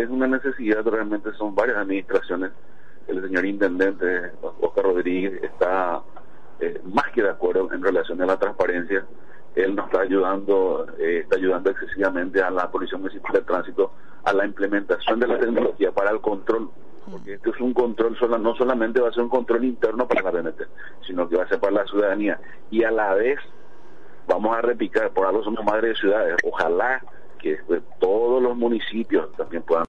es una necesidad, realmente son varias administraciones. El señor intendente Oscar Rodríguez está más que de acuerdo en relación a la transparencia. Él nos está ayudando excesivamente a la Policía Municipal de Tránsito a la implementación de la tecnología para el control, porque esto es un control, no solamente va a ser un control interno para la PNT, sino que va a ser para la ciudadanía, y a la vez vamos a replicar, por algo somos madres de ciudades, ojalá que todos los municipios también puedan